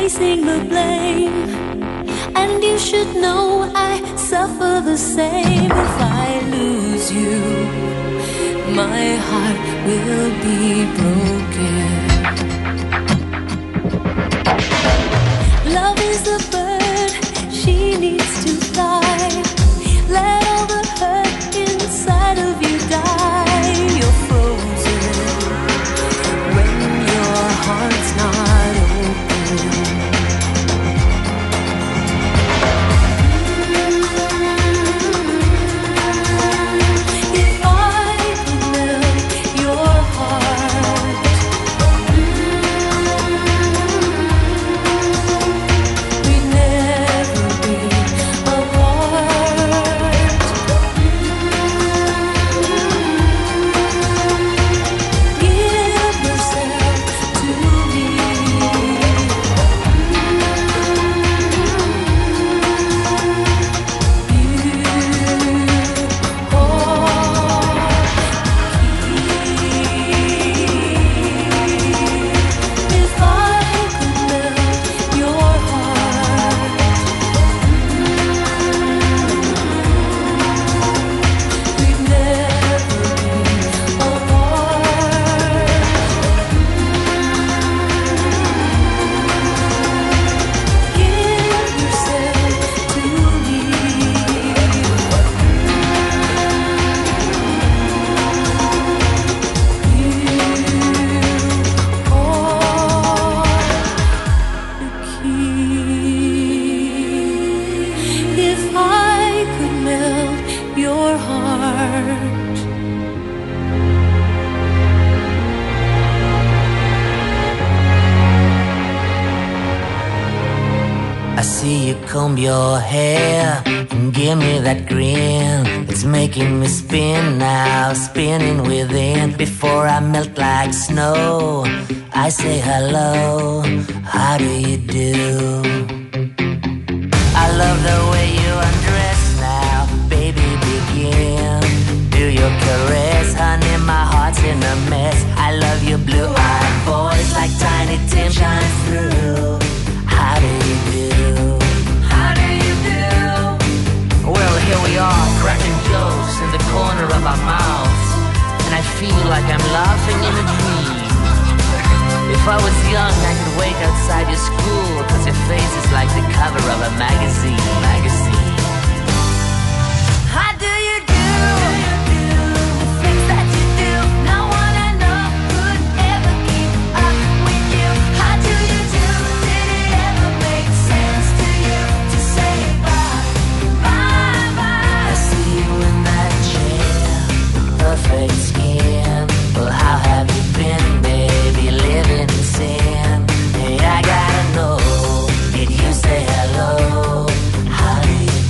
placing the blame. And you should know I suffer the same. If I lose you, my heart will be broken. Love is a bird, she needs to fly. Let all the hurt inside of you die. You're frozen when your heart's not open. If I could melt your heart, we'd never be apart. Give yourself to me. If I could melt your heart, we'd never be apart. Give yourself to me. If I could melt your heart. I see you comb your hair and give me that grin. It's making me spin now, spinning within. Before I melt like snow, I say hello, how do you do? I love the way you undress now, baby, begin. Do your caress, honey, my heart's in a mess. I love your blue-eyed voice like Tiny Tim shines through. How do you do? How do you do? Well, here we are, cracking jokes in the corner of our mouths, and I feel like I'm laughing in a dream. If I was young, I could wait outside your school, 'cause your face is like the cover of a magazine. How do you do? The things that you do, no one I know could ever keep up with you. How do you do? Did it ever make sense to you to say bye, bye, bye? I see you in that chair, perfect skin. Well, how have you been, baby, living in sin? Hey, I gotta know, did you say hello? How do you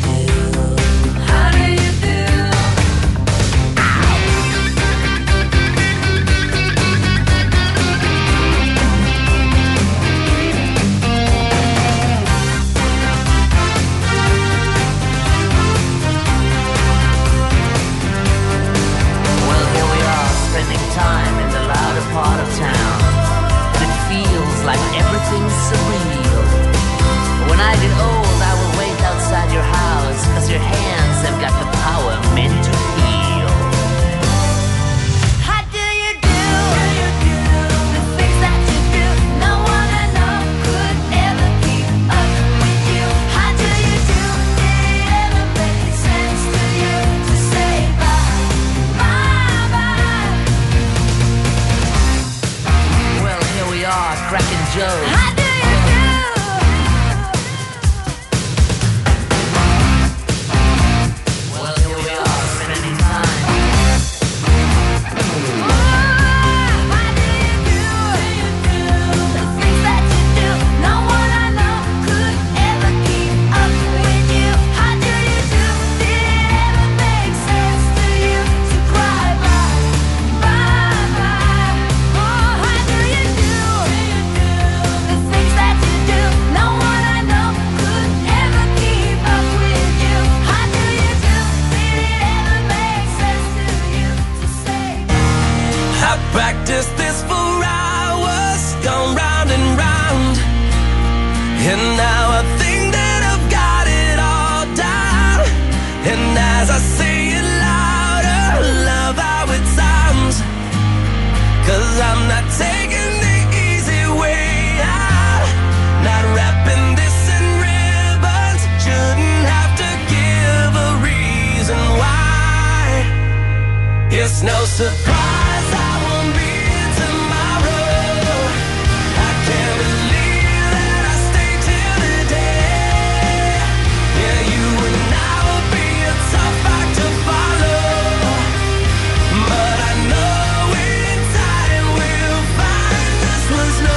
as I say it louder, love how it sounds. 'Cause I'm not taking the easy way out, not wrapping this in ribbons. Shouldn't have to give a reason why. It's no surprise I won't be here tomorrow. I can't believe that I stayed till today. Yeah, you and I will be a tough act to follow, but I know in time we'll find this was no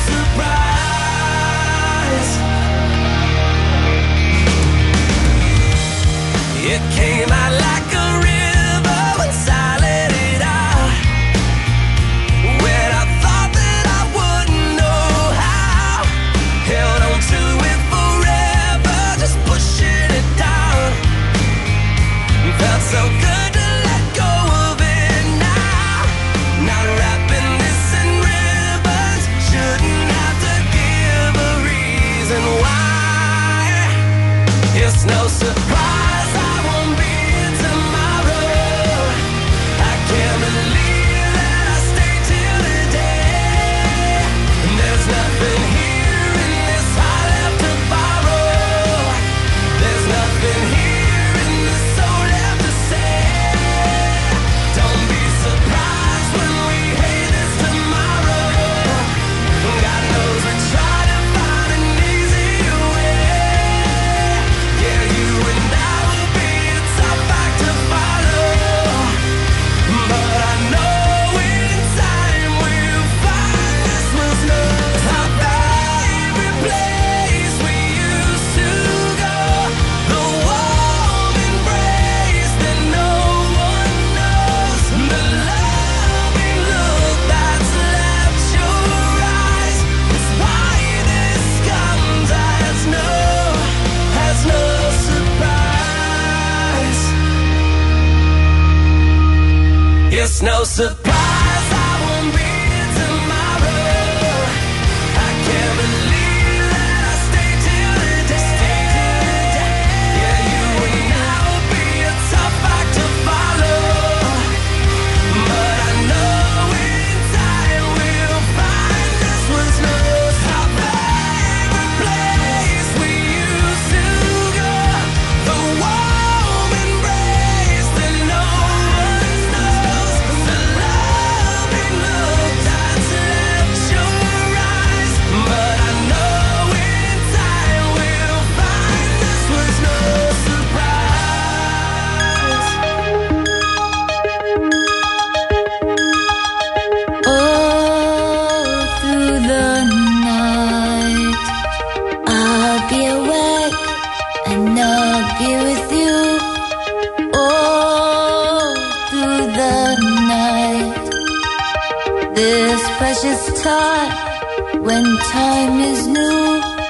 surprise. It came out like a river once I let it out. When I thought that I wouldn't know how, held on to it forever, just pushing it down. Felt so good to let go of it now. Not wrapping this in ribbons. Shouldn't have to give a reason why. It's no surprise I won't be here tomorrow. I can't believe that I stayed till today. And there's nothing here in this heart left to borrow. There's nothing here in this soul left to say. Don't be surprised when we hate this tomorrow. God knows we try to find an easier way. Yeah, you and I will be a tough act to follow, but I know in time we'll find this was no our favorite place we used to go. The warm embrace that no one knows. The loving look that's left your eyes. It's why this comes as no surprise. It's no surprise I won't be here tomorrow. I can't believe that I stayed till today. Yeah, you and I will be a tough act to follow, but I know in time we'll find this was no our favorite place we used to go. The warm embrace that no one knows. The loving look that's left your eyes. But I know in time we'll find this was no surprise. All through the night, I'll be awake and I'll be with you. All through the night, this precious time when time is new.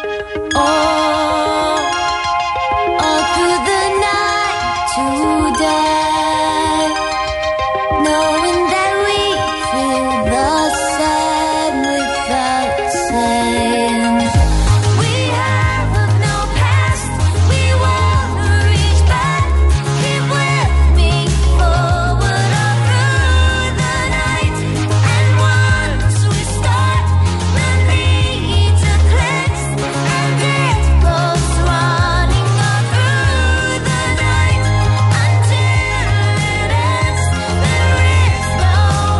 All through the night today, knowing that we feel the same without saying. We have no past, we wanna reach back. Keep with me forward all through the night. And once we start, the need to cleanse, and it goes running all through the night until it ends. There is no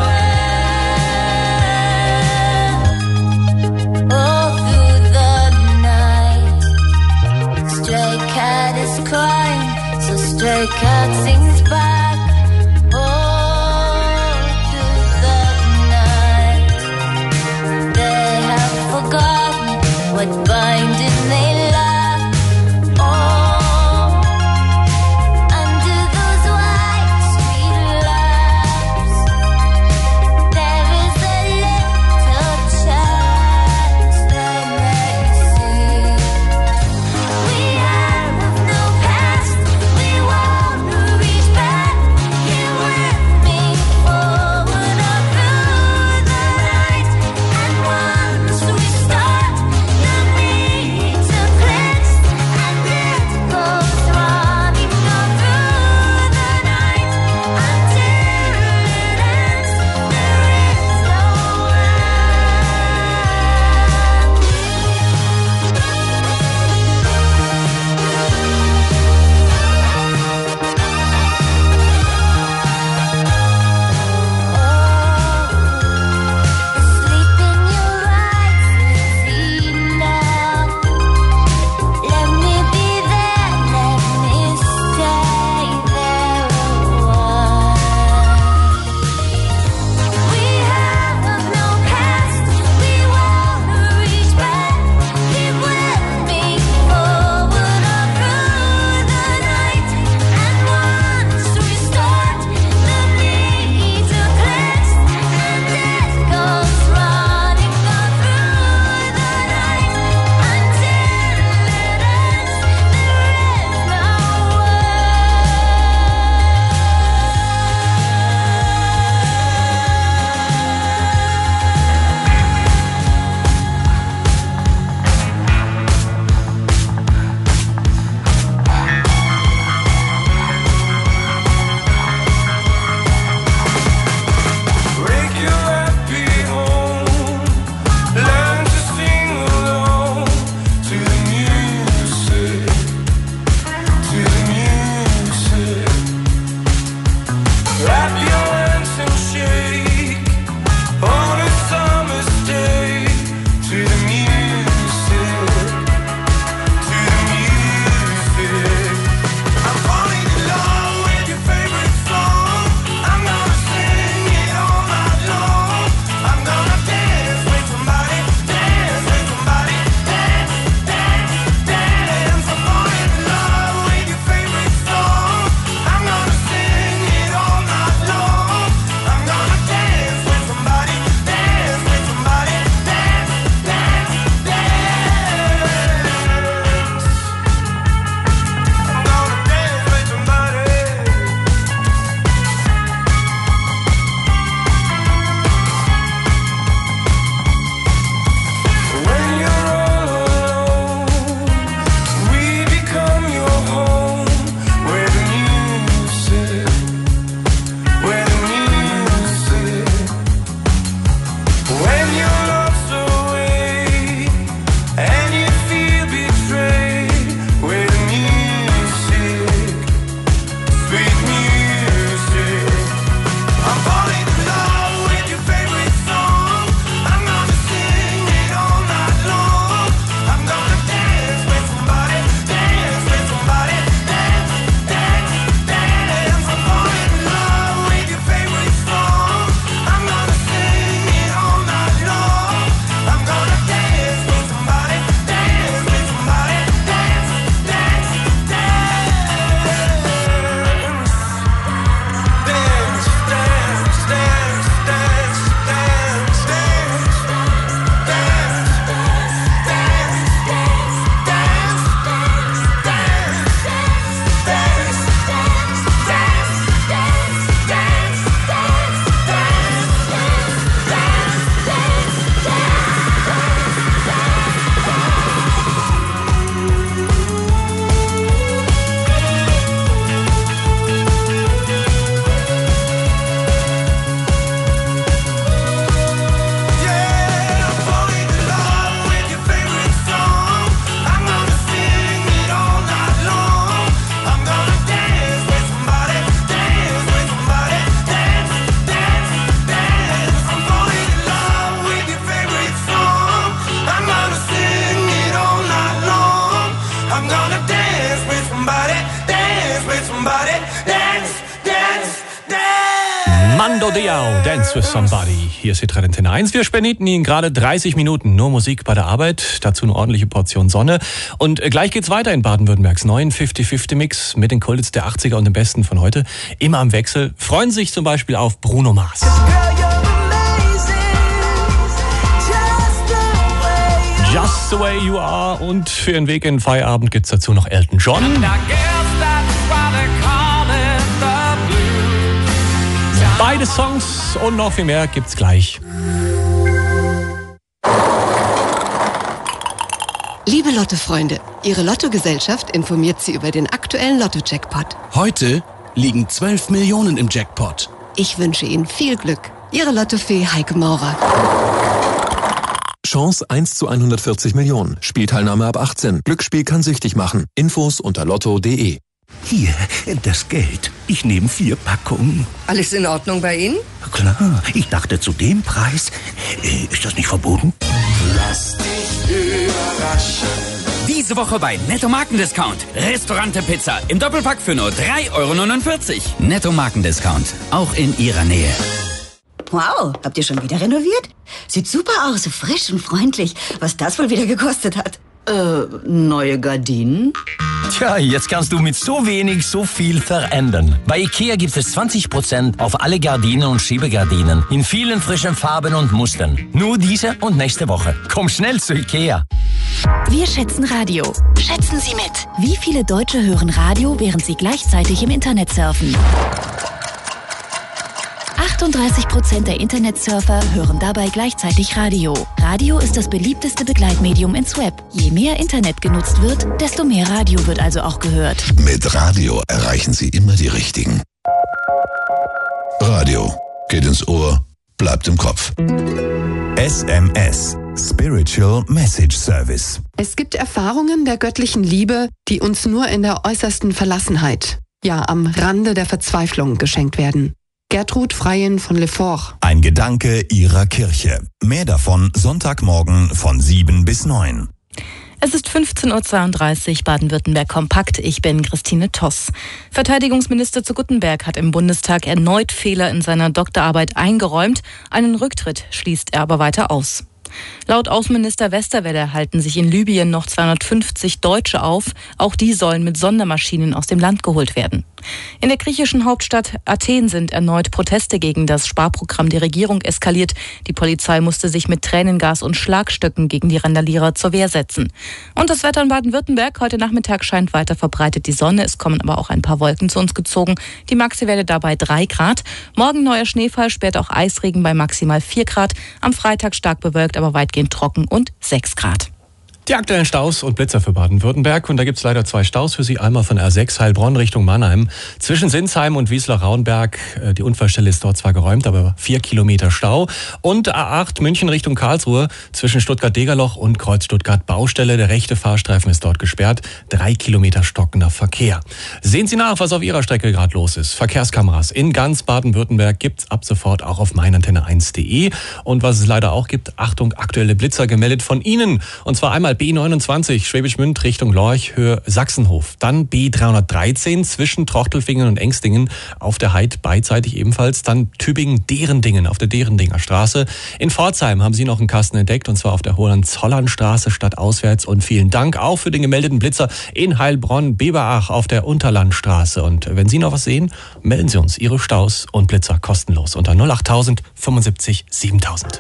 end. All through the night, stray cat is crying, so stray cat sings back. All through the night, they have forgotten what binding they lack. All under those white street lamps, there is a little chance they may see. We have no past, we wanna reach back. somebody. Dance, dance, dance. Mando Diao, Dance with Somebody. Hier ist Hitradio Antenne 1. Wir spenden Ihnen gerade 30 Minuten nur Musik bei der Arbeit. Dazu eine ordentliche Portion Sonne. Und gleich geht's weiter in Baden-Württembergs neuen 50-50-Mix mit den Coldhits der 80er und den Besten von heute. Immer im Wechsel. Freuen Sie sich zum Beispiel auf Bruno Mars. Just the way you are. Und für Ihren Weg in den Feierabend gibt's dazu noch Elton John. Beide Songs und noch viel mehr gibt's gleich. Liebe Lotto-Freunde, Ihre Lottogesellschaft informiert Sie über den aktuellen Lotto-Jackpot. Heute liegen 12 Millionen im Jackpot. Ich wünsche Ihnen viel Glück. Ihre Lottofee Heike Maurer. Chance 1 zu 140 Millionen. Spielteilnahme ab 18. Glücksspiel kann süchtig machen. Infos unter lotto.de. Hier, das Geld. Ich nehme 4 Packungen. Alles in Ordnung bei Ihnen? Klar, ich dachte zu dem Preis. Ist das nicht verboten? Lass dich überraschen. Diese Woche bei Netto Markendiscount. Restaurante Pizza im Doppelpack für nur 3,49 €. Netto Markendiscount. Auch in Ihrer Nähe. Wow, habt ihr schon wieder renoviert? Sieht super aus, so frisch und freundlich. Was das wohl wieder gekostet hat? Neue Gardinen? Tja, jetzt kannst du mit so wenig so viel verändern. Bei IKEA gibt es 20% auf alle Gardinen und Schiebegardinen in vielen frischen Farben und Mustern. Nur diese und nächste Woche. Komm schnell zu IKEA. Wir schätzen Radio. Schätzen Sie mit. Wie viele Deutsche hören Radio, während sie gleichzeitig im Internet surfen? 38% der Internetsurfer hören dabei gleichzeitig Radio. Radio ist das beliebteste Begleitmedium ins Web. Je mehr Internet genutzt wird, desto mehr Radio wird also auch gehört. Mit Radio erreichen Sie immer die Richtigen. Radio geht ins Ohr, bleibt im Kopf. SMS, Spiritual Message Service. Es gibt Erfahrungen der göttlichen Liebe, die uns nur in der äußersten Verlassenheit, ja am Rande der Verzweiflung geschenkt werden. Gertrud Freien von Lefort. Ein Gedanke Ihrer Kirche. Mehr davon Sonntagmorgen von 7 bis 9. Es ist 15:32 Uhr, Baden-Württemberg kompakt. Ich bin Christine Toss. Verteidigungsminister zu Guttenberg hat im Bundestag erneut Fehler in seiner Doktorarbeit eingeräumt. Einen Rücktritt schließt er aber weiter aus. Laut Außenminister Westerwelle halten sich in Libyen noch 250 Deutsche auf. Auch die sollen mit Sondermaschinen aus dem Land geholt werden. In der griechischen Hauptstadt Athen sind erneut Proteste gegen das Sparprogramm der Regierung eskaliert. Die Polizei musste sich mit Tränengas und Schlagstöcken gegen die Randalierer zur Wehr setzen. Und das Wetter in Baden-Württemberg. Heute Nachmittag scheint weiter verbreitet die Sonne. Es kommen aber auch ein paar Wolken zu uns gezogen. Die Maxi-Werte dabei 3 Grad. Morgen neuer Schneefall, später auch Eisregen bei maximal 4 Grad. Am Freitag stark bewölkt, aber weitgehend trocken und 6 Grad. Die aktuellen Staus und Blitzer für Baden-Württemberg. Und da gibt's leider 2 Staus für Sie. Einmal von R6 Heilbronn Richtung Mannheim. Zwischen Sinsheim und Wiesler-Rauenberg. Die Unfallstelle ist dort zwar geräumt, aber 4 Kilometer Stau. Und A8 München Richtung Karlsruhe. Zwischen Stuttgart-Degerloch und Kreuz Stuttgart-Baustelle. Der rechte Fahrstreifen ist dort gesperrt. 3 Kilometer stockender Verkehr. Sehen Sie nach, was auf Ihrer Strecke gerade los ist. Verkehrskameras in ganz Baden-Württemberg gibt's ab sofort auch auf meinantenne1.de. Und was es leider auch gibt, Achtung, aktuelle Blitzer gemeldet von Ihnen. Und zwar einmal B29 Schwäbisch Gmünd Richtung Lorch, Höhe Sachsenhof. Dann B313 zwischen Trochtelfingen und Engstingen auf der Heid beidseitig ebenfalls. Dann Tübingen-Derendingen auf der Derendinger Straße. In Pforzheim haben Sie noch einen Kasten entdeckt und zwar auf der Hohenzollernstraße stadtauswärts. Und vielen Dank auch für den gemeldeten Blitzer in Heilbronn-Beberach auf der Unterlandstraße. Und wenn Sie noch was sehen, melden Sie uns Ihre Staus und Blitzer kostenlos unter 08000 75 7000.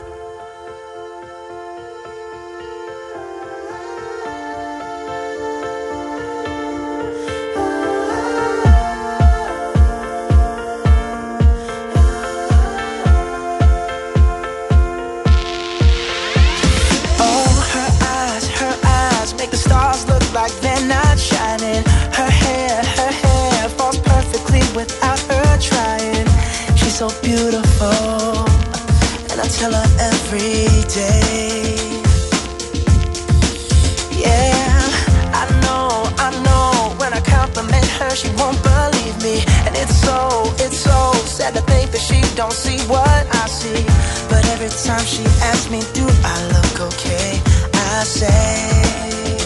So beautiful, and I tell her every day. Yeah, I know, when I compliment her, she won't believe me. And it's so sad to think that she don't see what I see. But every time she asks me, do I look okay? I say